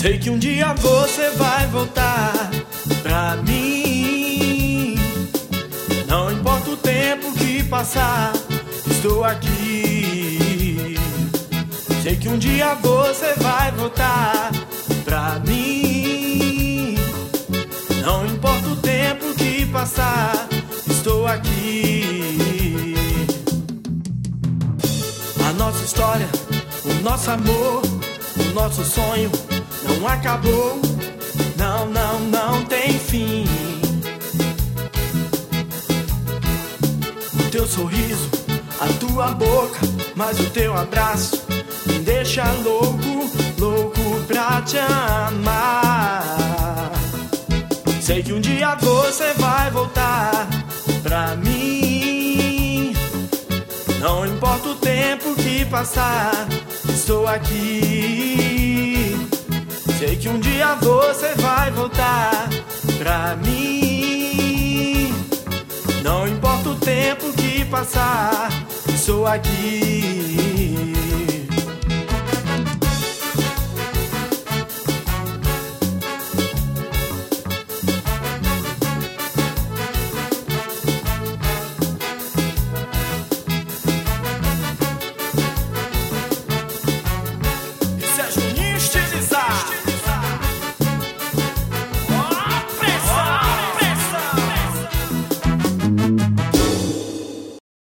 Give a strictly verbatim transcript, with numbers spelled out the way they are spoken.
Sei que um dia você vai voltar pra mim. Não importa o tempo que passar, estou aqui. Sei que um dia você vai voltar pra mim. Não importa o tempo que passar, estou aqui. A nossa história, o nosso amor, o nosso sonho não acabou. Não, não, não tem fim. O teu sorriso, a tua boca, mas o teu abraço me deixa louco, louco pra te amar. Sei que um dia você vai voltar pra mim. Não importa o tempo que passar, estou aqui. Sei que um dia você vai voltar pra mim. Não importa o tempo que passar, estou aqui.